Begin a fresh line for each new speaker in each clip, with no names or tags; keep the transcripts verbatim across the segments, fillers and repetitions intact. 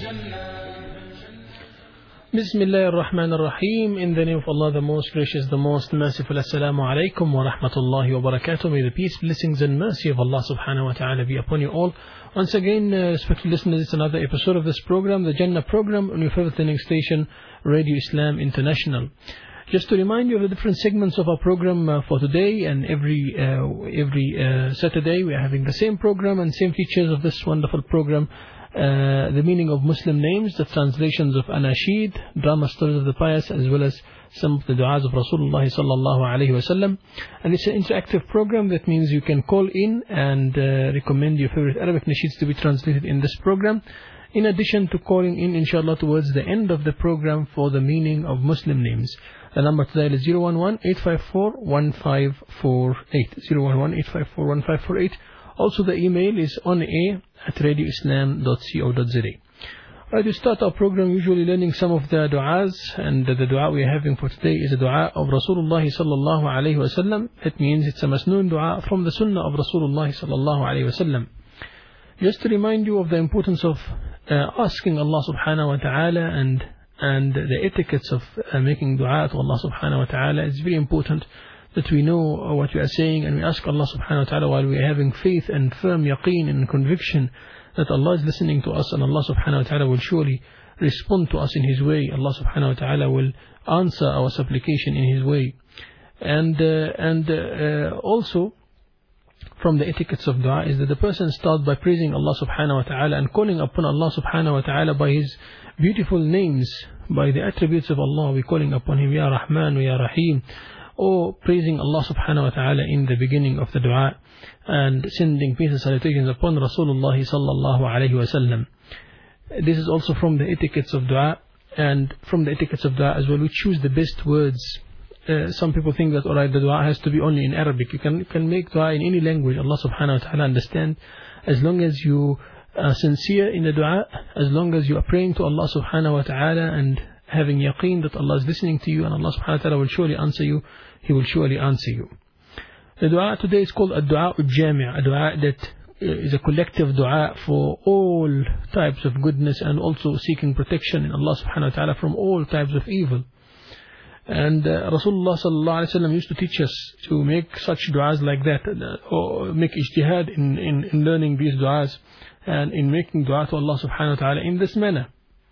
Bismillah ar-Rahman ar-Rahim. In the name of Allah, the most gracious, the most merciful. Assalamu alaikum wa rahmatullahi wa barakatuh. May the peace, blessings and mercy of Allah subhanahu wa ta'ala be upon you all. Once again, uh, respected listeners, it's another episode of this program, the Jannah program, on your favorite listening station, Radio Islam International. Just to remind you of the different segments of our program uh, for today, and every uh, every uh, Saturday we are having the same program and same features of this wonderful program. Uh, the meaning of Muslim names, the translations of Anashid, drama stories of the pious, as well as some of the du'as of Rasulullah sallallahu alayhi wa sallam. And it's an interactive program. That means you can call in and uh, recommend your favorite Arabic nasheeds to be translated in this program, in addition to calling in inshallah towards the end of the program for the meaning of Muslim names. The number to dial is zero one one, eight five four, one five four eight, zero one one, eight five four, one five four eight. Also, the email is on air at radio islam dot co dot za. Right, we start our program usually learning some of the du'as, and the du'a we are having for today is a du'a of Rasulullah sallallahu alayhi wa sallam. It means it's a masnoon du'a from the sunnah of Rasulullah sallallahu alayhi wa sallam. Just to remind you of the importance of uh, asking Allah subhanahu wa ta'ala and and the etiquettes of uh, making du'a to Allah subhanahu wa ta'ala. It's very important that we know what we are saying, and we ask Allah subhanahu wa ta'ala while we are having faith and firm yaqeen and conviction that Allah is listening to us, and Allah subhanahu wa ta'ala will surely respond to us in His way. Allah subhanahu wa ta'ala will answer our supplication in His way. And uh, and uh, also from the etiquettes of dua is that the person starts by praising Allah subhanahu wa ta'ala and calling upon Allah subhanahu wa ta'ala by His beautiful names, by the attributes of Allah. We're calling upon Him, Ya Rahman, Ya Rahim, or praising Allah subhanahu wa ta'ala in the beginning of the dua, and sending peace and salutations upon Rasulullah sallallahu alayhi wa sallam. This is also from the etiquettes of dua, and from the etiquettes of dua as well, we choose the best words. Uh, some people think that alright, the dua has to be only in Arabic. You can, you can make dua in any language. Allah subhanahu wa ta'ala understand, as long as you are sincere in the dua, as long as you are praying to Allah subhanahu wa ta'ala and having yaqeen that Allah is listening to you, and Allah subhanahu wa ta'ala will surely answer you. He will surely answer you. The dua today is called a dua al-jami', a dua that is a collective dua for all types of goodness, and also seeking protection in Allah subhanahu wa ta'ala from all types of evil. And uh, Rasulullah sallallahu alayhi wa sallam used to teach us to make such du'as like that, uh, or make ijtihad in, in, in learning these du'as, and in making dua to Allah subhanahu wa ta'ala in this manner.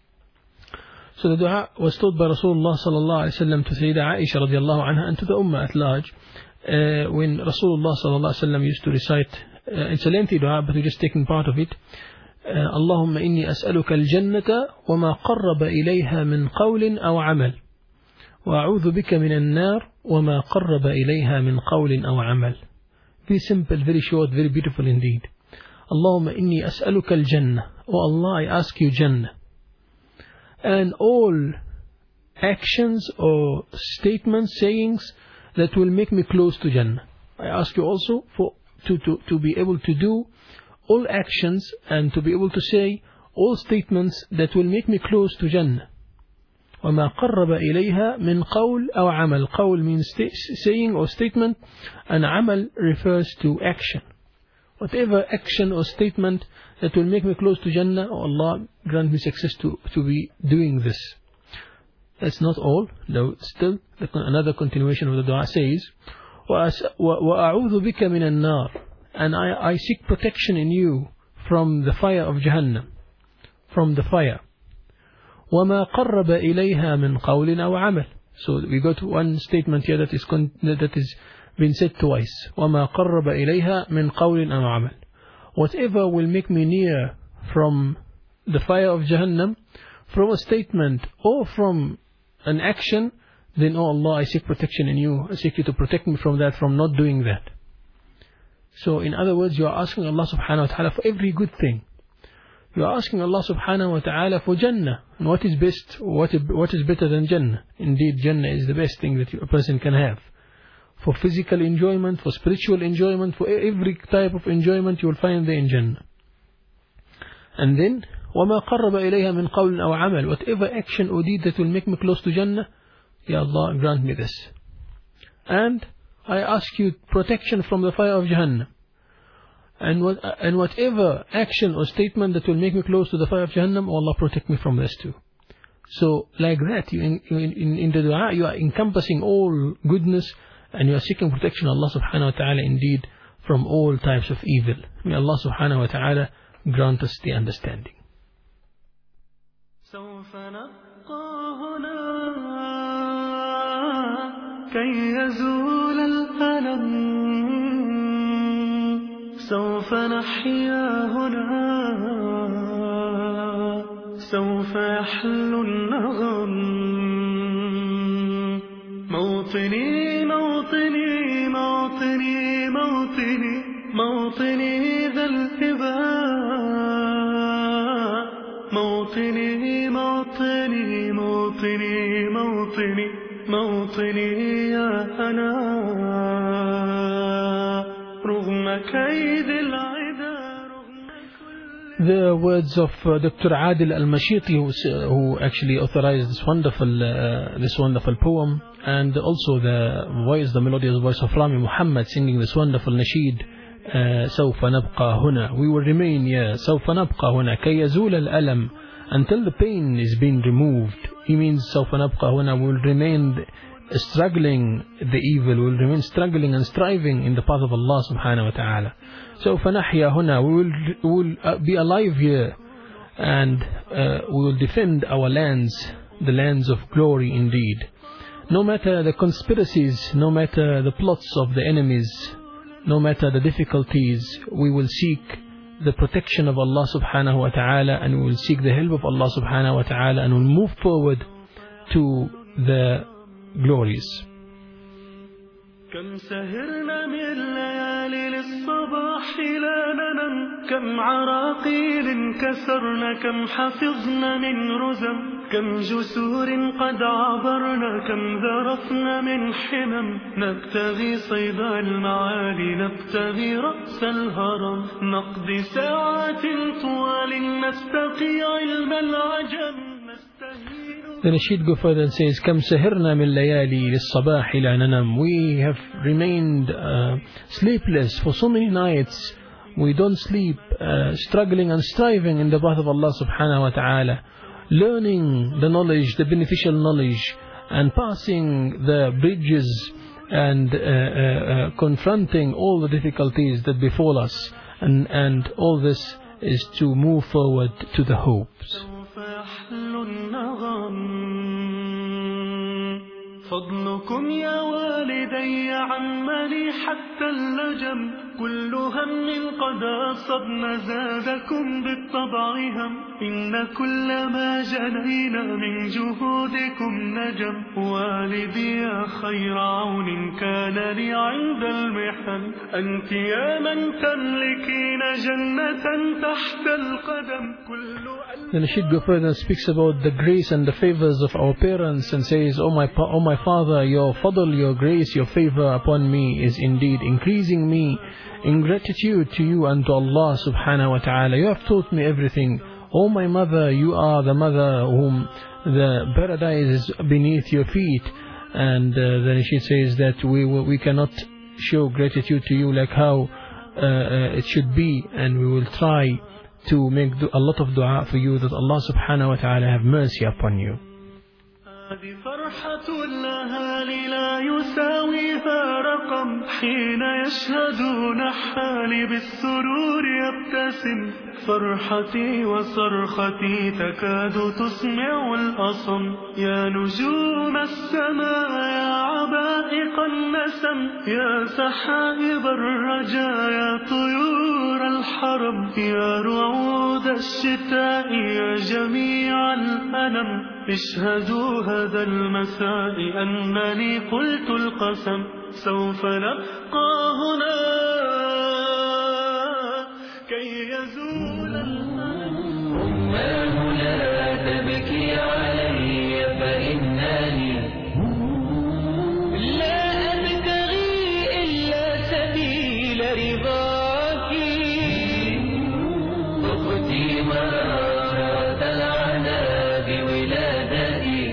So the dua was taught by Rasulullah sallallahu alayhi wa sallam to Sayyidah Aisha radiallahu anha and to the ummah at large, uh, when Rasulullah sallallahu alayhi wa sallam used to recite, uh, it's a lengthy dua but we're just taking part of it. Allahumma inni as'aluka al-jannata wa ma qarraba ilayha min qawlin aw amal, wa a'udhu bika min an-nar wa ma qarraba ilayha min qawlin aw amal. Very simple, very short, very beautiful indeed. Allahumma inni as'aluka al-jannah, O Allah, I ask you Jannah, and all actions or statements, sayings that will make me close to Jannah. I ask you also for to, to, to be able to do all actions and to be able to say all statements that will make me close to Jannah. وَمَا قَرَّبَ إِلَيْهَا مِنْ قَوْلٍ أَوْ عَمَلٍ. Qawl means saying or statement, and amal refers to action. Whatever action or statement that will make me close to Jannah, oh Allah, grant me success to, to be doing this. That's not all, though still another continuation of the dua says, وَأَعُوذُ بِكَ مِنَ النَّارِ, and I, I seek protection in you from the fire of Jahannam, from the fire. وَمَا قَرَّبَ إِلَيْهَا مِنْ قَوْلٍ أَوْ عَمَلٍ. So we got one statement here that is con that is been said twice. وَمَا قَرَّبَ إِلَيْهَا مِنْ قَوْلٍ أَوْ عَمَلٍ. Whatever will make me near from the fire of Jahannam, from a statement or from an action, then oh Allah, I seek protection in you. I seek you to protect me from that, from not doing that. So in other words, you are asking Allah subhanahu wa ta'ala for every good thing. You are asking Allah subhanahu wa ta'ala for Jannah. And what is best, what is, what is better than Jannah? Indeed, Jannah is the best thing that a person can have. For physical enjoyment, for spiritual enjoyment, for every type of enjoyment you will find there in Jannah. And then, وَمَا قَرَّبَ إِلَيْهَا مِنْ قَوْلٍ أَوْ عَمَلٍ. Whatever action or deed that will make me close to Jannah, Ya Allah, grant me this. And I ask you protection from the fire of Jahannam. And, what, and whatever action or statement that will make me close to the fire of Jahannam, oh Allah protect me from this too. So like that, you in, in, in the dua, you are encompassing all goodness, and you are seeking protection Allah subhanahu wa ta'ala indeed from all types of evil. May Allah subhanahu wa ta'ala grant us the understanding.
سوف نبقى هنا كي يزول الألم، سوف نحيا هنا، سوف يحلو النغم. موطني موطني موطني موطني موطني ذا الهباء، موطني موطني موطني موطني موطني يا أنا، رغم كيد العدا رغم كل.
The words of uh, Doctor Adil Al-Mashiti, who, who actually authorized this wonderful, uh, this wonderful poem, and also the voice, the melodious voice of Rami Muhammad singing this wonderful nasheed, uh, سوف نبقى هنا, we will remain here, سوف نبقى هنا كي يزول الألم, until the pain is being removed. He means سوف نبقى هنا, we will remain struggling the evil, we will remain struggling and striving in the path of Allah subhanahu wa ta'ala. سوف نحيا هنا, we will, we will uh, be alive here, and uh, we will defend our lands, the lands of glory indeed. No matter the conspiracies, no matter the plots of the enemies, no matter the difficulties, we will seek the protection of Allah subhanahu wa ta'ala, and we will seek the help of Allah subhanahu wa ta'ala, and we will move forward to the glories.
كم سهرنا من ليالي للصباح لا ننم، كم عراقيل كسرنا، كم حفظنا من رزم، كم جسور قد عبرنا، كم ذرفنا من حمم. نبتغي صيد المعالي، نبتغي رأس الهرم، نقضي ساعات طوال نستقي علم العجم.
The nasheed go further and says, كم سهرنا من ليالي للصباح لا ننم. We have remained uh, sleepless for so many nights. We don't sleep, uh, struggling and striving in the path of Allah subhanahu wa ta'ala, learning the knowledge, the beneficial knowledge, and passing the bridges, and uh, uh, uh, confronting all the difficulties that befall us, and, and all this is to move forward to the hopes.
فضلكم يا والدي عمني حتى اللجم، كل هم قد أصبنا زادكم بالطبع هم، إن كل ما جنينا من جهودكم نجم. والدي يا خير عون كان لي عند المحن، أنت يا من تملكين جنة تحت القدم. كل
The nasheed go further and speaks about the grace and the favors of our parents, and says, Oh my, oh my father, your fadl, your grace, your favor upon me is indeed increasing me in gratitude to you and to Allah subhanahu wa ta'ala. You have taught me everything. Oh my mother, you are the mother whom the paradise is beneath your feet. And uh, the nasheed says that we, we cannot show gratitude to you like how uh, uh, it should be, and we will try to make a lot of dua for you that Allah subhanahu wa ta'ala have mercy upon you.
هذه فرحة الأهالي لا يساويها رقم، حين يشهدون حالي بالسرور يبتسم. فرحتي وصرختي تكاد تسمع الأصم، يا نجوم السماء يا عبائق النسم، يا سحائب الرجا يا طيور الحرم، يا رعود الشتاء يا جميع الأنم. اشهدوا هذا المساء أنني قلت القسم، سوف نبقى هنا كي يزول الألم.
أماه لا تبكي علي فإنني لا أبتغي إلا سبيل رضاك، أختي مرارة العناء بولادتي،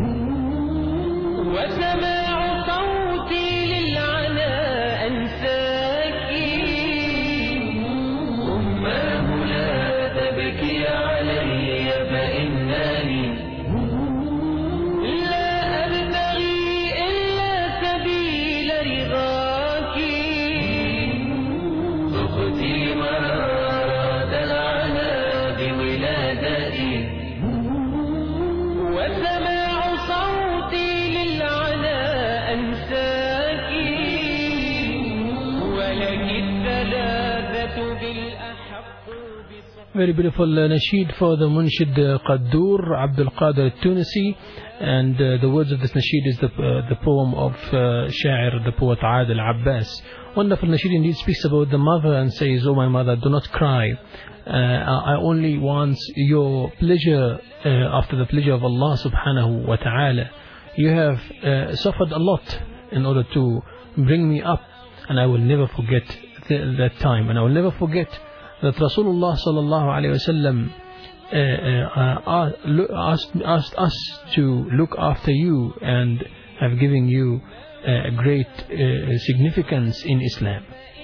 وسماع صوتي للعناء أنساك.
Very beautiful uh, nasheed for the Munshid uh, Qaddur Abdul Qadir Tunisi, and uh, the words of this nasheed is the uh, the poem of uh, Sha'ir, the poet Adil Abbas. Wonderful nasheed indeed, speaks about the mother and says, "Oh my mother, do not cry. Uh, I only want your pleasure uh, after the pleasure of Allah subhanahu wa ta'ala. You have uh, suffered a lot in order to bring me up, and I will never forget th that time, and I will never forget that Rasulullah sallallahu alayhi wa sallam uh, uh, asked, asked us to look after you and have given you uh, a great uh, significance in Islam."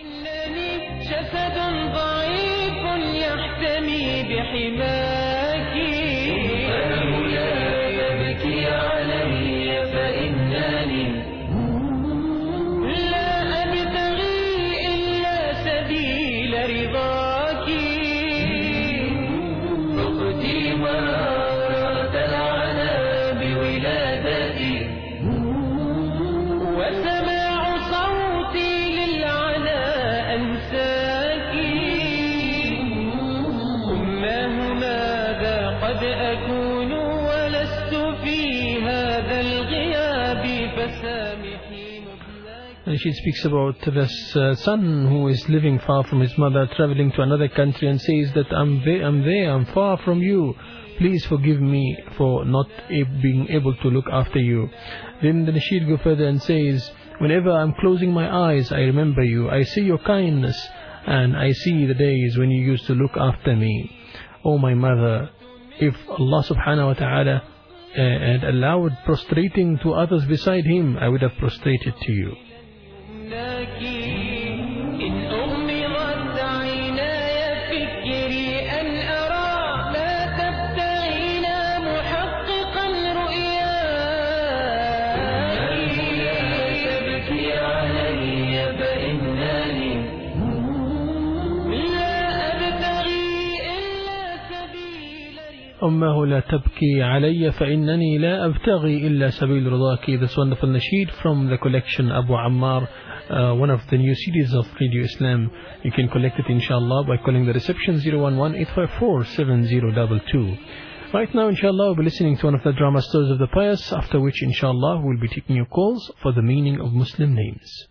And she speaks about this uh, son who is living far from his mother, traveling to another country, and says that I'm there, I'm there, I'm far from you. Please forgive me for not being able to look after you. Then the nasheed goes further and says, whenever I'm closing my eyes, I remember you. I see your kindness, and I see the days when you used to look after me. Oh my mother, if Allah subhanahu wa ta'ala uh, had allowed prostrating to others beside him, I would have prostrated to you. أمه لا تبكي علي فإنني لا أبتغي إلا سبيل رضاك. This wonderful nasheed from the collection Abu Ammar, uh, one of the new C Ds of Radio Islam. You can collect it inshallah by calling the reception zero one one, eight five four, seven zero two two. Right now inshallah we'll be listening to one of the drama stories of the pious, after which inshallah we'll be taking your calls for the meaning of Muslim names.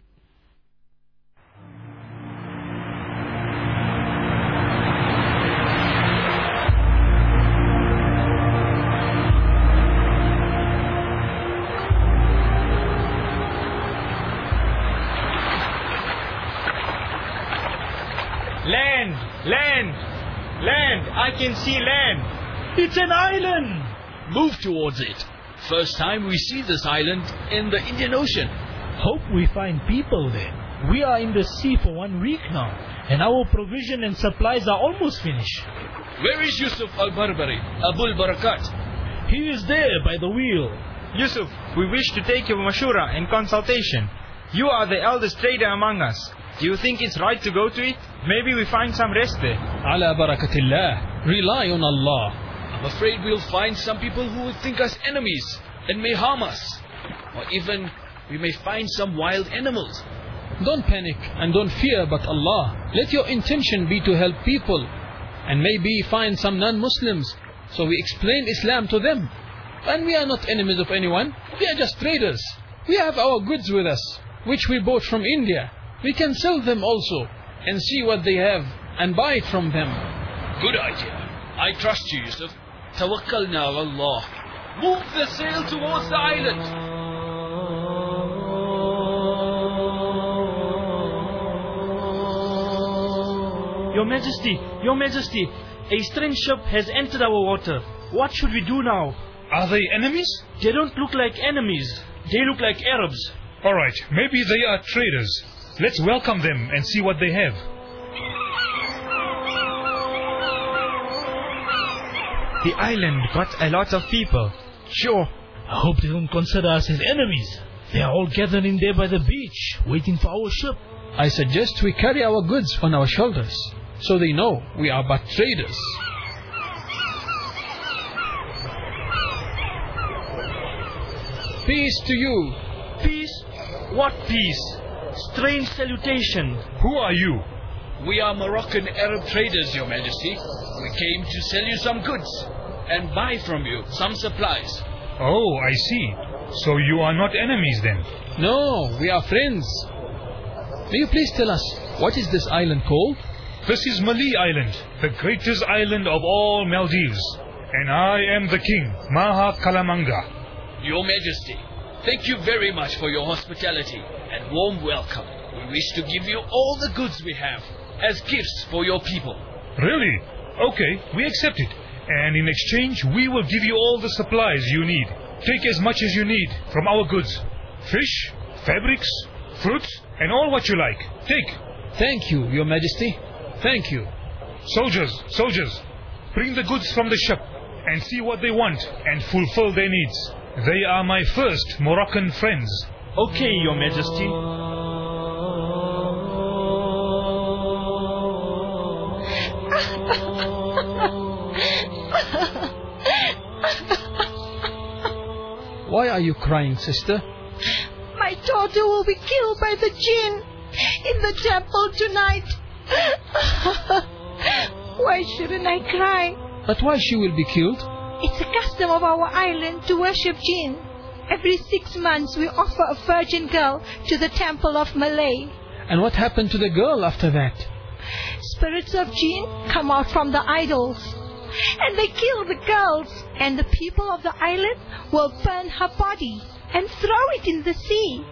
Land! Land! Land! I can see land!
It's an island!
Move towards it. First time we see this island in the Indian Ocean.
Hope we find people there. We are in the sea for one week now, and our provision and supplies are almost finished.
Where is Yusuf al-Barbari, Abul Barakat?
He is there by the wheel.
Yusuf, we wish to take your mashura and consultation. You are the eldest trader among us. Do you think it's right to go to it? Maybe we find some rest there.
Ala barakatillah. Rely on Allah. I'm afraid we'll find some people who will think us enemies and may harm us. Or even we may find some wild animals.
Don't panic and don't fear but Allah. Let your intention be to help people, and maybe find some non-Muslims, so we explain Islam to them. And we are not enemies of anyone. We are just traders. We have our goods with us, which we bought from India. We can sell them also and see what they have and buy it from them.
Good idea. I trust you, Yusuf. Tawakkalna ala Allah. Move the sail towards the island.
Your Majesty, Your Majesty, a strange ship has entered our water. What should we do now?
Are they enemies?
They don't look like enemies. They look like Arabs.
Alright, maybe they are traders. Let's welcome them and see what they have.
The island got a lot of people.
Sure. I hope they don't consider us as enemies. They are all gathered in there by the beach, waiting for our ship.
I suggest we carry our goods on our shoulders, so they know we are but traders. Peace to you.
Peace? What peace? Strange salutation.
Who are you?
We are Moroccan Arab traders, Your Majesty. We came to sell you some goods and buy from you some supplies.
Oh, I see. So you are not enemies then?
No, we are friends. May you please tell us, what is this island called?
This is Mali Island, the greatest island of all Maldives. And I am the king, Maha Kalamanga.
Your Majesty, thank you very much for your hospitality and warm welcome. We wish to give you all the goods we have as gifts for your people.
Really? Okay, we accept it. And in exchange, we will give you all the supplies you need. Take as much as you need from our goods. Fish, fabrics, fruits, and all what you like. Take.
Thank you, Your Majesty. Thank you.
Soldiers, soldiers, bring the goods from the ship and see what they want and fulfill their needs. They are my first Moroccan friends.
Okay, Your Majesty.
Why are you crying, sister?
My daughter will be killed by the jinn in the temple tonight. Why shouldn't I cry?
But why she will be killed?
It's a custom of our island to worship jinn. Every six months we offer a virgin girl to the temple of Malay.
And what happened to the girl after that?
Spirits of jinn come out from the idols, and they kill the girls, and the people of the island will burn her body and throw it in the sea.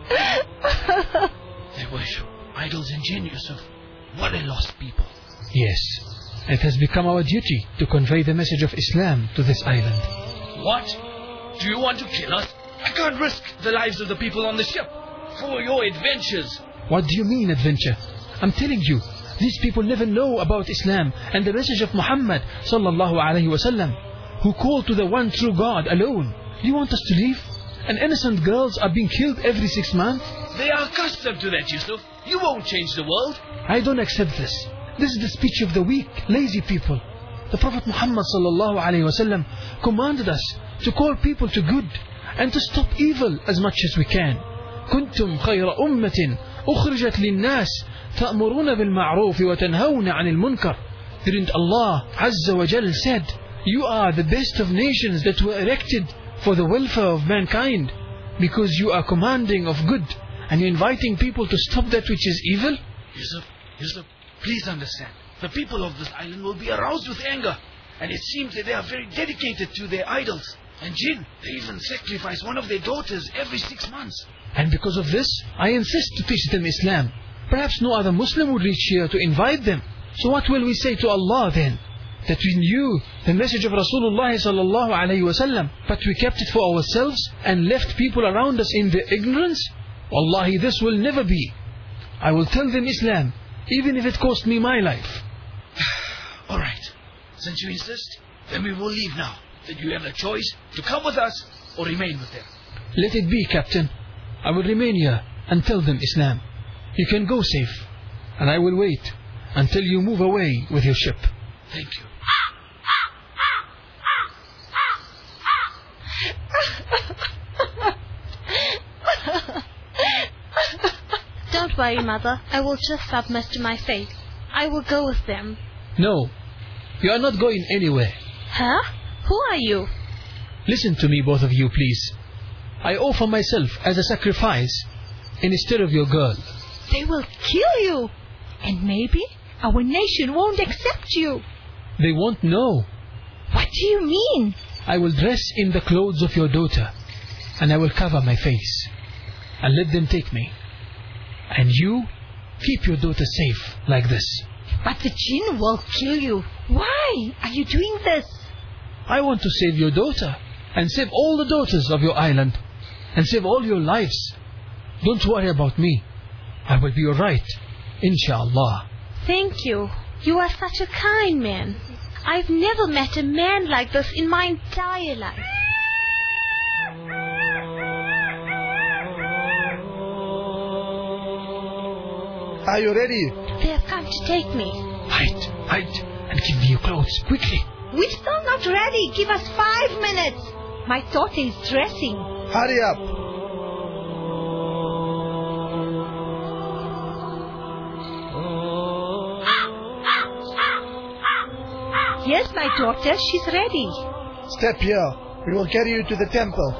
They worship idols and jinn, Yusuf. What a lost people.
Yes, it has become our duty to convey the message of Islam to this island.
What? Do you want to kill us? I can't risk the lives of the people on the ship for your adventures.
What do you mean, adventure? I'm telling you, these people never know about Islam and the message of Muhammad sallallahu alaihi wasallam, who called to the one true God alone. Do you want us to leave? And innocent girls are being killed every six months?
They are accustomed to that, Yusuf. You won't change the world.
I don't accept this. This is the speech of the weak, lazy people. The Prophet Muhammad sallallahu alaihi wasallam commanded us to call people to good and to stop evil as much as we can. كنتم خير أمة أخرجت للناس تأمرون بالمعروف وتنهون عن المنكر. Didn't Allah Azza wa Jal said, you are the best of nations that were erected for the welfare of mankind, because you are commanding of good and you're inviting people to stop that which is evil?
Yusuf, Yusuf, please understand. The people of this island will be aroused with anger, and it seems that they are very dedicated to their idols. And jinn, they even sacrifice one of their daughters every six months.
And because of this, I insist to teach them Islam. Perhaps no other Muslim would reach here to invite them. So what will we say to Allah then? That we knew the message of Rasulullah sallallahu alayhi wasallam, but we kept it for ourselves and left people around us in their ignorance? Wallahi, this will never be. I will tell them Islam, even if it cost me my life.
Alright, since you insist, then we will leave now. Then you have a choice to come with us or remain with them.
Let it be, Captain. I will remain here and tell them Islam. You can go safe, and I will wait until you move away with your ship.
Thank you.
Don't worry, Mother. I will just submit to my fate. I will go with them.
No, you are not going anywhere.
Huh? Who are you?
Listen to me, both of you, please. I offer myself as a sacrifice instead of your girl.
They will kill you. And maybe our nation won't accept you.
They won't know.
What do you mean?
I will dress in the clothes of your daughter, and I will cover my face, and let them take me. And you, keep your daughter safe like this.
But the jinn will kill you. Why are you doing this?
I want to save your daughter, and save all the daughters of your island, and save all your lives. Don't worry about me. I will be alright, inshallah.
Thank you. You are such a kind man. I've never met a man like this in my entire life.
Are you ready?
They have come to take me.
Hide, hide, and give me your clothes, quickly.
We're still not ready. Give us five minutes. My daughter is dressing.
Hurry up.
Yes, my daughter, she's ready.
Step here. We will carry you to the temple.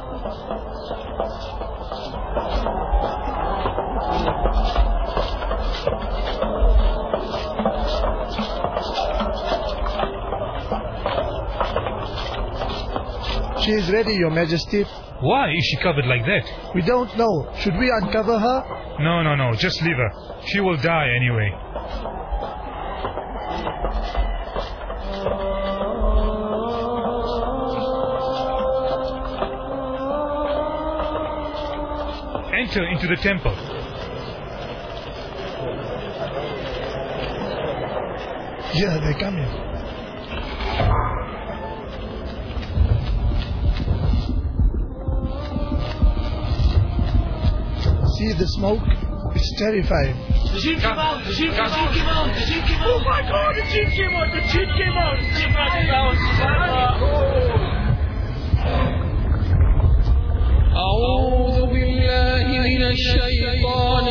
She is ready, Your Majesty.
Why is she covered like that?
We don't know. Should we uncover her?
No, no, no. Just leave her. She will die anyway. Enter into the temple.
Yeah, they're coming. See the smoke? It's terrifying.
The jinn came out! The jinn came out! The jinn came out! The jinn came out! Oh my God! The jinn came out! The jinn came out! The jinn came out!
أعوذ بالله من الشيطان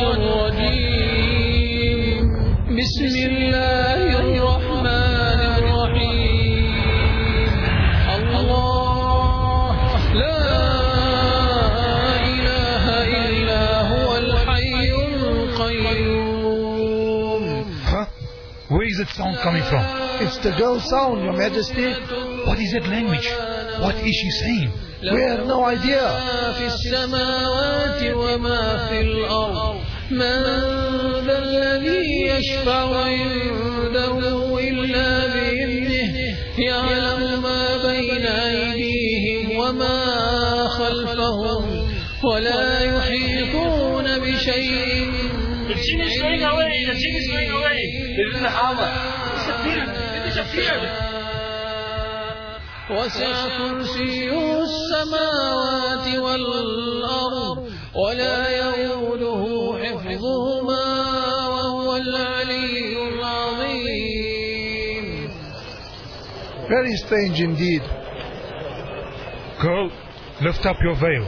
الرجيم بسم الله الرحمن الرحيم الله لا إله إلا هو الحي القيوم.
Huh? Where is that sound coming from?
It's the girl's sound, Your Majesty.
What is that language? What is she saying?
We have no idea.
في السماوات وما في الأرض من ذا الذي يشفع عنده إلا بإذنه يعلم ما بين أيديهم وما خلفهم ولا يحيطون بشيء.
The jinn is going away! The jinn is going away! They're in the harbor. Disappeared! They disappeared!
وسع كرسيه السماوات والأرض ولا يؤوده حفظهما وهو العلي العظيم.
Very strange indeed.
Girl, lift up your veil.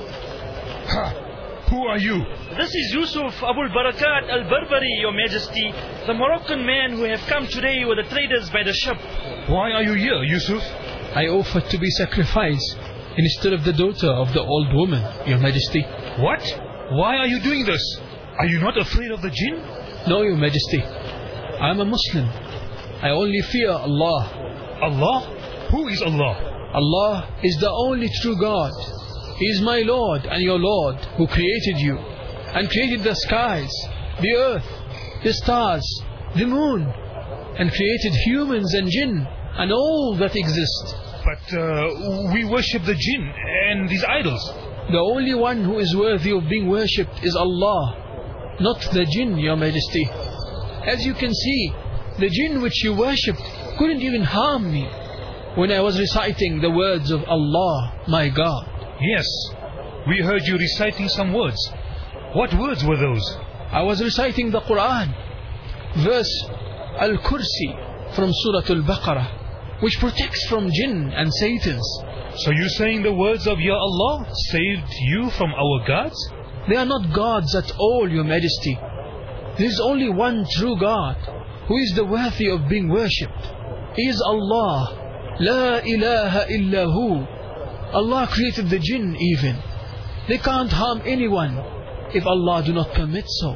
Ha! Who are you?
This is Yusuf Abul Barakat Al-Barbari, Your Majesty, the Moroccan man who have come today with the traders by the ship.
Why are you here, Yusuf?
I offered to be sacrificed instead of the daughter of the old woman, Your Majesty.
What? Why are you doing this? Are you not afraid of the jinn?
No, Your Majesty. I am a Muslim. I only fear Allah.
Allah? Who is Allah?
Allah is the only true God. He is my Lord and your Lord who created you and created the skies, the earth, the stars, the moon, and created humans and jinn and all that exists.
But uh, we worship the jinn and these idols.
The only one who is worthy of being worshipped is Allah, not the jinn, Your Majesty. As you can see, the jinn which you worshipped couldn't even harm me when I was reciting the words of Allah, my God.
Yes, we heard you reciting some words. What words were those?
I was reciting the Quran, verse Al-Kursi from Surah Al-Baqarah, which protects from jinn and satans.
So you saying the words of Ya Allah saved you from our gods?
They are not gods at all, Your Majesty. There is only one true God who is the worthy of being worshipped. He is Allah. La ilaha illa hu. Allah created the jinn even. They can't harm anyone if Allah do not permit so.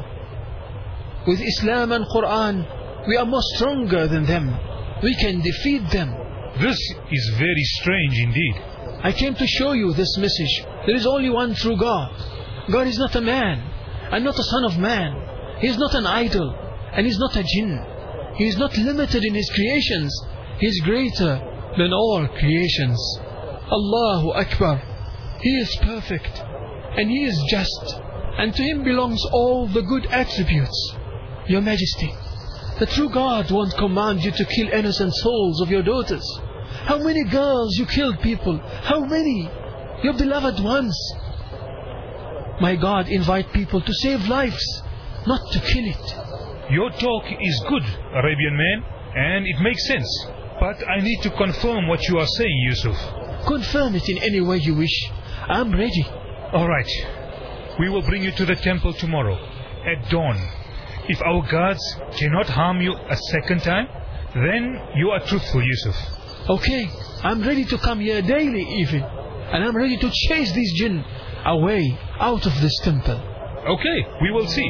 With Islam and Quran, we are more stronger than them. We can defeat them.
This is very strange indeed.
I came to show you this message. There is only one true God. God is not a man and not a son of man. He is not an idol and he is not a jinn. He is not limited in his creations. He is greater than all creations. Allahu Akbar. He is perfect and he is just, and to him belongs all the good attributes. Your Majesty, the true God won't command you to kill innocent souls of your daughters. How many girls you killed, people? How many? Your beloved ones. My God invite people to save lives, not to kill it.
Your talk is good, Arabian man, and it makes sense. But I need to confirm what you are saying, Yusuf.
Confirm it in any way you wish. I am ready.
All right. We will bring you to the temple tomorrow at dawn. If our gods cannot harm you a second time, then you are truthful, Yusuf.
Okay, I'm ready to come here daily even. And I'm ready to chase these jinn away out of this temple.
Okay, we will see.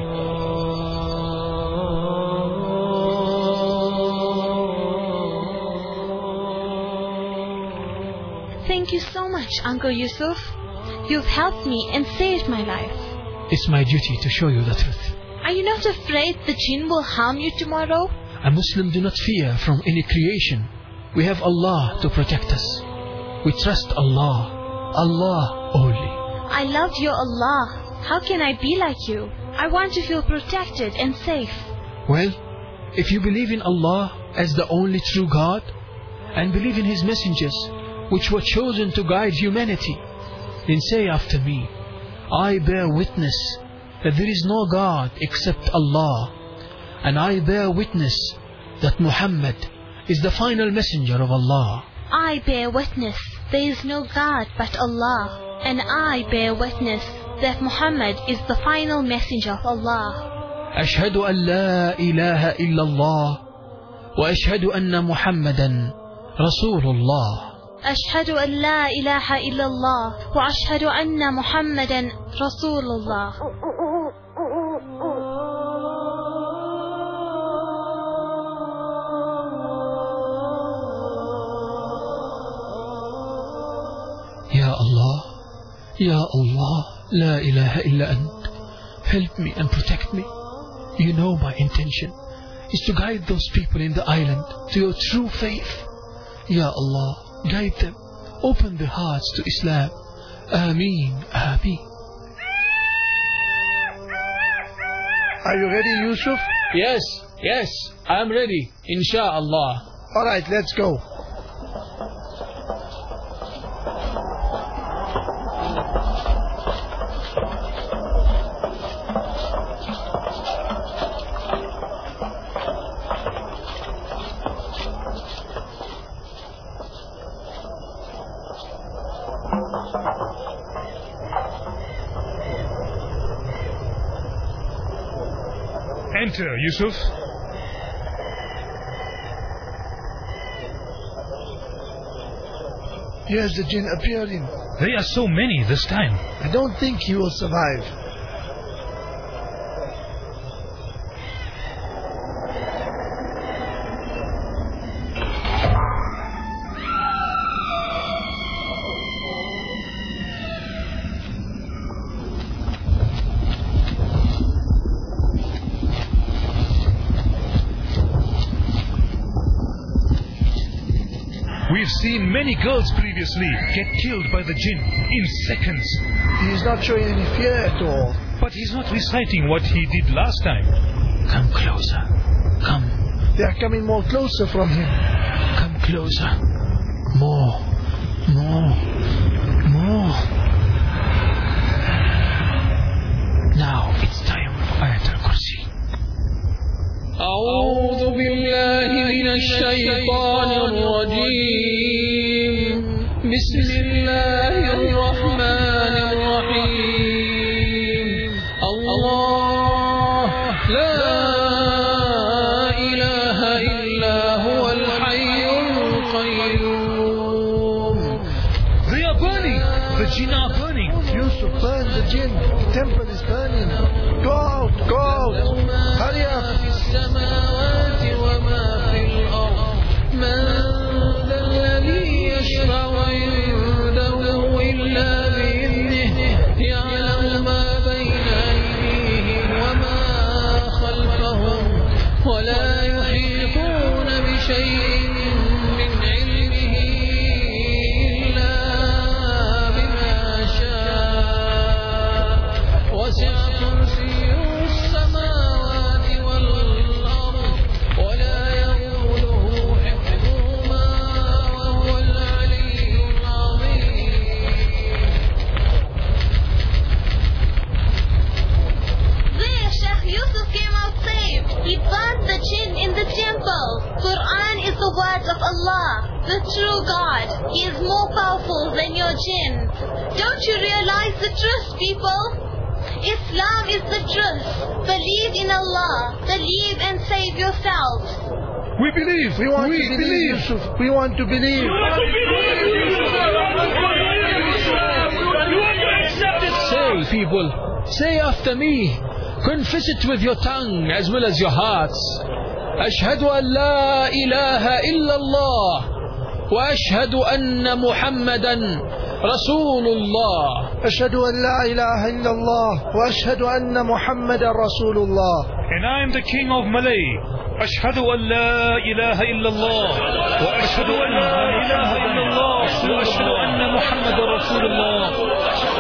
Thank you so much, Uncle Yusuf. You've helped me and saved my life.
It's my duty to show you the truth.
Are you not afraid the jinn will harm you tomorrow?
A Muslim do not fear from any creation. We have Allah to protect us. We trust Allah. Allah only.
I love your Allah. How can I be like you? I want to feel protected and safe.
Well, if you believe in Allah as the only true God and believe in His messengers which were chosen to guide humanity, then say after me, I bear witness that there is no God except Allah, and I bear witness that Muhammad is the final messenger of Allah.
I bear witness there is no God but Allah, and I bear witness that Muhammad is the final messenger of Allah.
أشهد أن لا إله إلا الله وأشهد أن محمدا رسول الله.
أشهد أن لا إله إلا الله وأشهد أن محمدا رسول الله.
Ya Allah, Ya Allah, La ilaha illa ant. Help me and protect me. You know my intention is to guide those people in the island to your true faith. Ya Allah, guide them. Open their hearts to Islam. Ameen, Ameen.
Are you ready, Yusuf?
Yes, yes, I am ready, Insha'Allah.
Alright, let's go.
Enter, Yusuf.
Here's the jinn appearing.
They are so many this time.
I don't think he will survive.
We've seen many girls previously get killed by the jinn in seconds.
He is not showing any fear at all.
But he's not reciting what he did last time.
Come closer. Come.
They are coming more closer from him.
Come closer. More. More. More. Now it's time for Ayatul Kursi.
أعوذ بالله من الشيطان الرجيم بسم الله الرحمن الرحيم الله لا إله إلا هو الحي القيوم.
They are burning. The jinn are burning.
Yusuf, burn the jinn. The temple is burning. Go out, go out. Hurry up.
السماوات وما في الأرض من ذا الذي يشفع عنده إلا بإذنه يعلم ما بين أيديهم وما خلفهم ولا يحيطون بشيء من علمه إلا بما شاء وسع كرسيه السماوات والأرض ولا يؤوده حفظهما وهو العلي العظيم.
There, Sheikh Yusuf came out safe. He burned the jinn in the temple. Quran is the words of Allah, the true God. He is more powerful than your jinn. Don't you realize the truth, people? Islam is the truth. Believe in Allah. Believe and save yourselves.
We believe.
We want
we
to believe,
believe.
Yusuf. We want to believe.
Say, people, say after me. Confess it with your tongue as well as your hearts. أشهد أن لا إله إلا الله وأشهد أن محمدا رسول الله.
أشهد أن لا إله إلا الله وأشهد أن محمدا رسول الله.
And I am the king of Malay. أشهد أن لا إله إلا الله وأشهد أن لا إله إلا الله وأشهد أن محمدا رسول الله.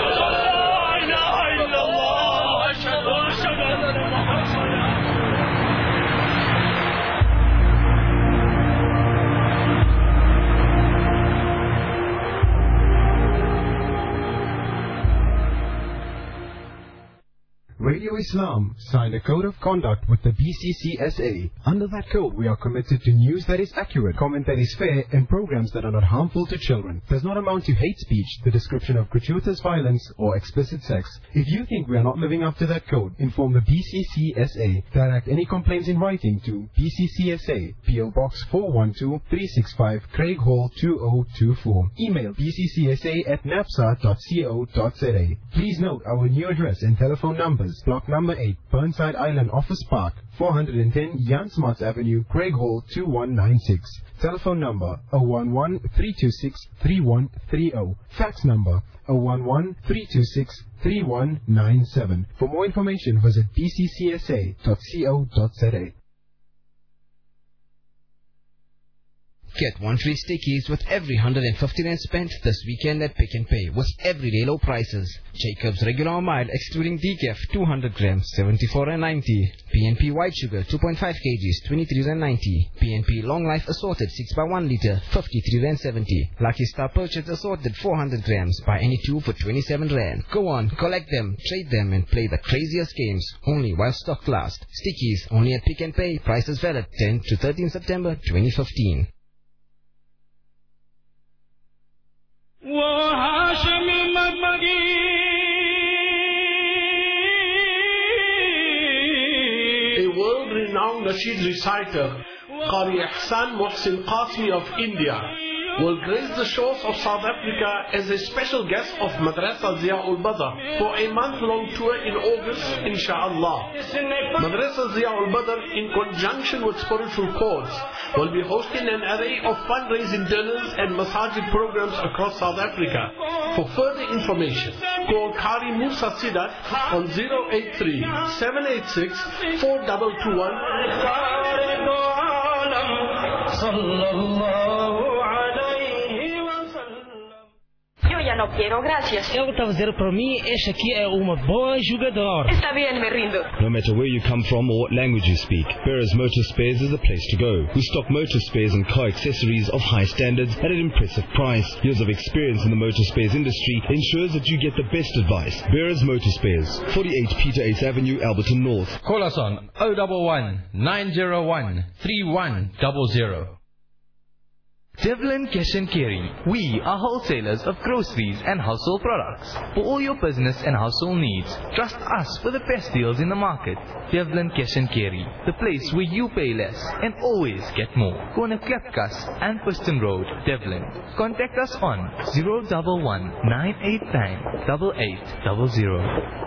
Radio Islam signed a code of conduct with the B C C S A. Under that code, we are committed to news that is accurate, comment that is fair, and programs that are not harmful to children. Does not amount to hate speech, the description of gratuitous violence, or explicit sex. If you think we are not living up to that code, inform the B C C S A. Direct any complaints in writing to B C C S A, P O Box four one two, three six five, Craig Hall two oh two four. Email b c c s a at napsa dot co dot z a. Please note our new address and telephone numbers. Block number eight, Burnside Island Office Park, four hundred ten Jan Smuts Avenue, Craig Hall two one nine six. Telephone number zero one one, three two six, three one three zero. Fax number zero one one, three two six, three one nine seven. For more information, visit b c c s a dot co dot z a.
Get one free stickies with every one hundred fifty rand spent this weekend at Pick n Pay with everyday low prices. Jacob's regular mild excluding decaf two hundred grams seventy-four rand ninety. P N P white sugar two point five kilograms twenty-three rand ninety. P N P long life assorted six by one liter fifty-three rand seventy. Lucky Star purchase assorted four hundred grams buy any two for twenty-seven rand. Go on, collect them, trade them and play the craziest games only while stock lasts. Stickies only at Pick n Pay. Prices valid tenth to thirteenth September twenty fifteen.
A world-renowned Nasheed reciter, Qari Ihsan Muhsin Qasmi of India, will grace the shores of South Africa as a special guest of Madrasa Ziaul Badr for a month-long tour in August, inshaAllah. Madrasa Ziaul Badr, in conjunction with Spiritual Chords, will be hosting an array of fundraising dinners and masajid programs across South Africa. For further information, call Qari Musa Sidat on zero eight three, seven eight six, four two two one.
Ya no quiero, gracias.
Eu estava a dizer para mim, este aqui é uma boa jogador.
Está bien, me rindo.
No matter where you come from or what language you speak, Beres Motor Spares is the place to go. We stock motor spares and car accessories of high standards at an impressive price. Years of experience in the motor spares industry ensures that you get the best advice. Beres Motor Spares, forty-eight Peter eighth Avenue, Alberton North.
Call us on zero one one, nine zero one, three one zero zero. Devlin Cash and Carry. We are wholesalers of groceries and household products. For all your business and household needs, trust us for the best deals in the market. Devlin Cash and Carry, the place where you pay less and always get more. Corner Klapkas and Preston Road, Devlin. Contact us on zero one one, nine eight nine, eight eight zero zero.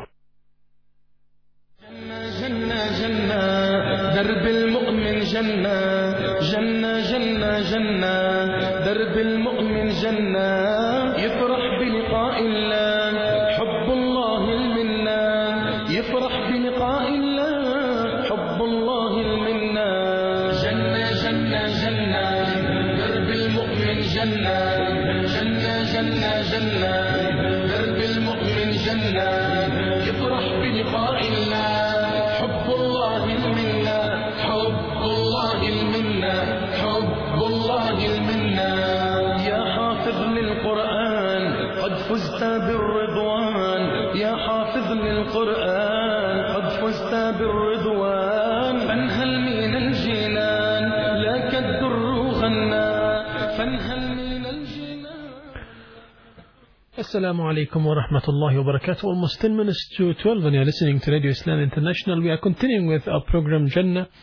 درب المؤمن جنة جنة جنة جنة درب المؤمن جنة يفرح بلقاء الله حب الله المنة يفرح بلقاء الله حب الله المنة جنة جنة جنة درب المؤمن جنة جنة جنة جنة درب المؤمن جنة يفرح بلقاء الله حب الله المنة حب الله المنة حب الله المنة يا حافظ للقرآن قد فزت بالرضوان يا حافظ للقرآن قد فزت بالرضوان فانهل من الجنان لك الدر غنى فانهل من الجنان.
Assalamu alaikum wa rahmatullahi wa barakatuh. Almost ten minutes to twelve and you're listening to Radio Islam International. We are continuing with our program Jannah.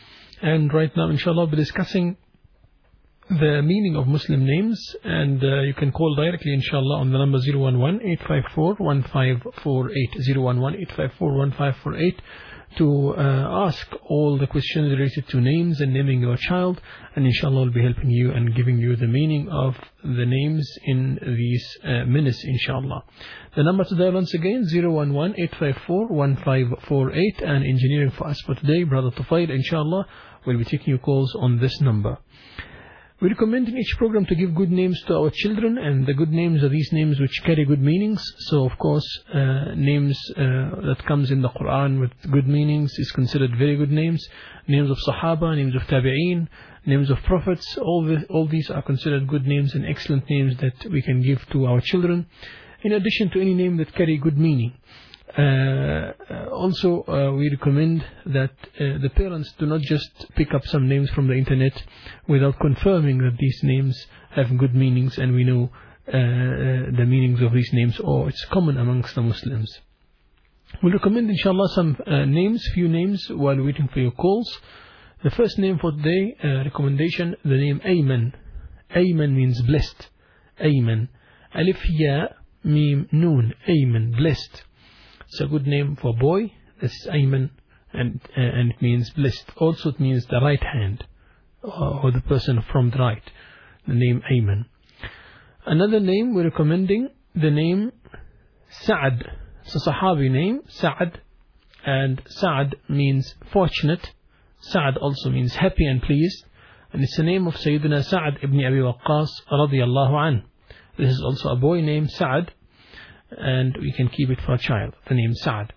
And right now, inshallah, we'll be discussing the meaning of Muslim names, and uh, you can call directly, inshallah, on the number zero one one, eight five four, one five four eight, zero one one, eight five four, one five four eight, to uh, ask all the questions related to names and naming your child, and inshallah we'll be helping you and giving you the meaning of the names in these uh, minutes, inshallah. The number to dial once again, zero one one, eight five four, one five four eight, and engineering for us for today, Brother Tufail, inshallah, will be taking your calls on this number. We recommend in each program to give good names to our children, and the good names are these names which carry good meanings. So, of course, uh, names uh, that comes in the Quran with good meanings is considered very good names. Names of Sahaba, names of Tabi'een, names of Prophets, all, the, all these are considered good names and excellent names that we can give to our children, in addition to any name that carry good meaning. Uh, also, uh, we recommend that uh, the parents do not just pick up some names from the internet without confirming that these names have good meanings and we know uh, the meanings of these names, or it's common amongst the Muslims. We'll recommend, inshallah, some uh, names, few names, while waiting for your calls. The first name for today, uh, recommendation, the name Ayman. Ayman means blessed. Ayman. Alif Ya Mim Noon. Ayman, blessed. It's a good name for a boy. This is Ayman, and uh, and it means blessed. Also, it means the right hand, or the person from the right. The name Ayman. Another name we're recommending, the name Sa'ad. It's a Sahabi name, Sa'ad, and Sa'ad means fortunate. Sa'ad also means happy and pleased, and it's the name of Sayyidina Sa'ad ibn Abi Waqqas radiyallahu anhu. This is also a boy named Sa'ad, and we can keep it for a child, the name Sa'ad.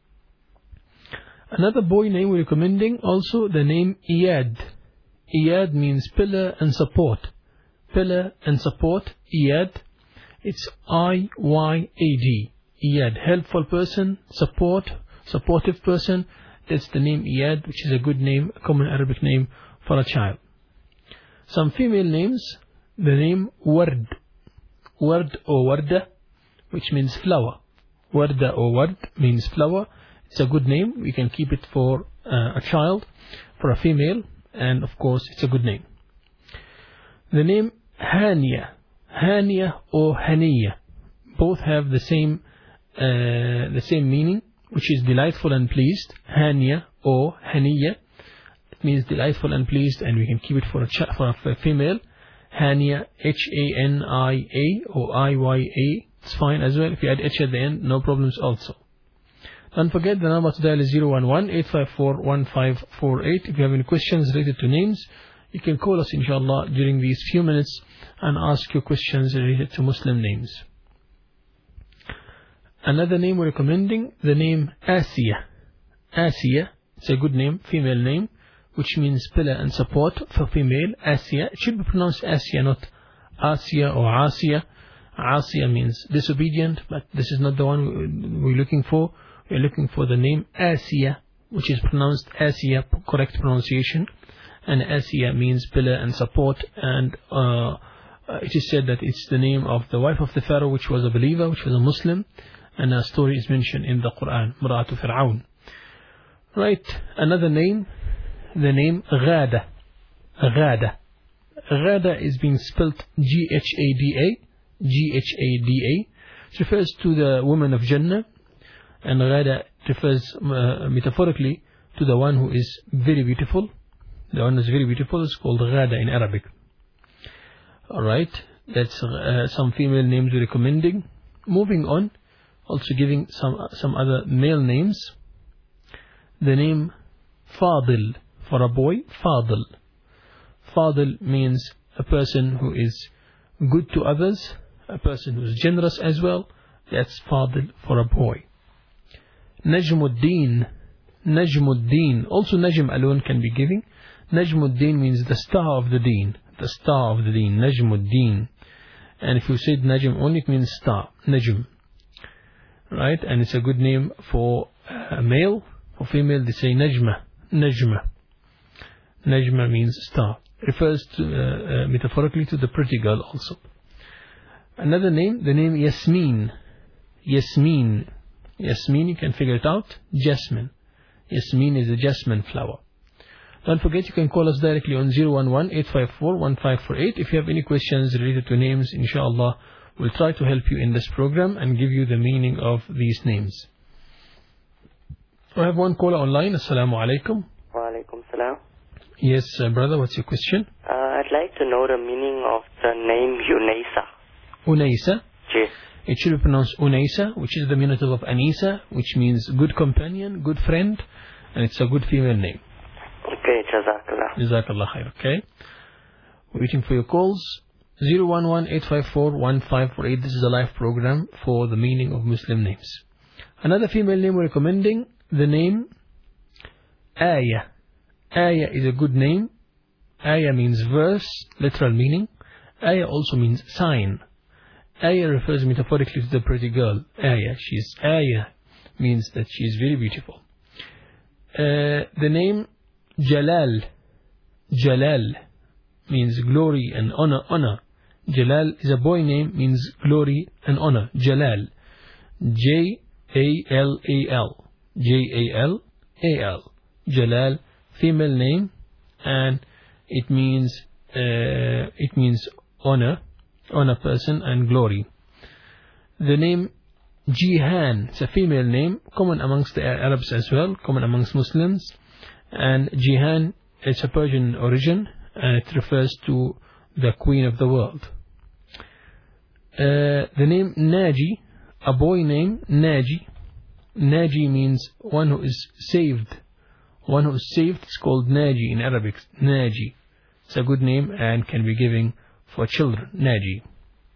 Another boy name we're recommending, also the name Iyad. Iyad means pillar and support. Pillar and support, Iyad. It's I Y A D. Iyad, helpful person, support, supportive person. That's the name Iyad, which is a good name, a common Arabic name for a child. Some female names, the name Ward. Ward or Warda, which means flower. Warda or Ward means flower. It's a good name. We can keep it for uh, a child, for a female, and of course it's a good name. The name Hania. Hania or Haniya. Both have the same uh, the same meaning, which is delightful and pleased. Hania or Haniya. It means delightful and pleased, and we can keep it for a, ch- for a female. Hania, H A N I A or I Y A. It's fine as well. If you add H at the end, no problems also. Don't forget the number to dial is zero one one, eight five four, one five four eight. If you have any questions related to names, you can call us, inshallah, during these few minutes and ask your questions related to Muslim names. Another name we're recommending, the name Asiya. Asiya, it's a good name, female name, which means pillar and support for female. Asiya, it should be pronounced Asiya, not Asiya or Asiya. Asiya means disobedient, but this is not the one we're looking for. We're looking for the name Asiya, which is pronounced Asiya, correct pronunciation. And Asiya means pillar and support, and uh, it is said that it's the name of the wife of the Pharaoh, which was a believer, which was a Muslim, and a story is mentioned in the Quran, Muratu Fir'aun. Right, another name, the name Ghada. Ghada. Ghada is being spelt G H A D A. G H A D A. It refers to the woman of Jannah, and Ghada refers uh, metaphorically to the one who is very beautiful. The one who is very beautiful is called Ghada in Arabic. Alright, that's uh, some female names we're recommending. Moving on, also giving some some other male names. The name Fadil, for a boy, Fadil. Fadil means a person who is good to others, a person who is generous as well. That's Fadil for a boy. Najmuddin. Najmuddin. Also Najm alone can be given. Najmuddin means the star of the deen. The star of the deen. Najmuddin. And if you said Najm only, it means star. Najm. Right? And it's a good name for a male. For female, they say Najma. Najma. Najma means star. Refers to, uh, uh, metaphorically to the pretty girl also. Another name, the name Yasmin. Yasmin. Yasmin, you can figure it out. Jasmine. Yasmin is a jasmine flower. Don't forget you can call us directly on zero one one, eight five four, one five four eight. If you have any questions related to names, inshallah, we'll try to help you in this program and give you the meaning of these names. I have one caller online. Assalamu alaikum.
Wa alaikum salam.
Yes, uh, brother, what's your question?
Uh, I'd like to know the meaning of the name Unaysa.
Unaysa?
Yes.
It should be pronounced Unaysa, which is the diminutive of Anisa, which means good companion, good friend, and it's a good female name.
Okay, Jazakallah.
Jazakallah khair, okay? Waiting for your calls. zero one one, eight five four, one five four eight. This is a live program for the meaning of Muslim names. Another female name we're recommending, the name Ayah. Ayah is a good name. Ayah means verse, literal meaning. Ayah also means sign. Ayah refers metaphorically to the pretty girl. Ayah, she's Ayah, means that she is very beautiful. Uh, the name Jalal. Jalal means glory and honor. Honor. Jalal is a boy name, means glory and honor. Jalal. J A L A L. J A L A L. Jalal, female name, and it means uh, it means honor, honor person and glory. The name Jihan, it's a female name, common amongst the Arabs as well, common amongst Muslims. And Jihan, it's a Persian origin, and it refers to the queen of the world. Uh, the name Naji, a boy name Naji. Naji means one who is saved. One who is saved is called Naji in Arabic. Naji. It's a good name and can be given for children. Naji.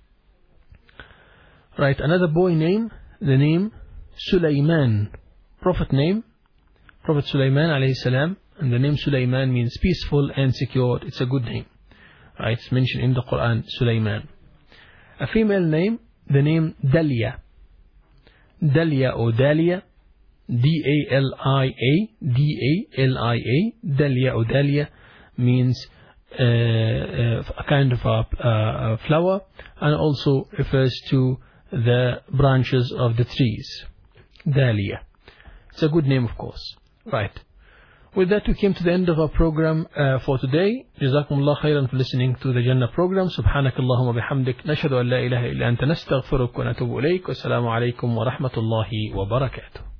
Right, another boy name, the name Sulaiman. Prophet name, Prophet Sulaiman alayhi salam, and the name Sulaiman means peaceful and secure. It's a good name. Right, it's mentioned in the Quran, Sulaiman. A female name, the name Dalia. Dalia or Dalia, D A L I A, D A L I A, Dalia or Dalia means uh, uh, a kind of a, uh, a flower, and also refers to the branches of the trees. Dalia. It's a good name, of course. Right. With that, we came to the end of our program uh, for today. Jazakumullah khairan for listening to the Jannah program. Subhanakallahumma bihamdik. Nashhadu an la ilaha illa anta nastaghfiruka wa natubu ilayk. Wassalamu alaikum wa rahmatullahi wa barakatuh.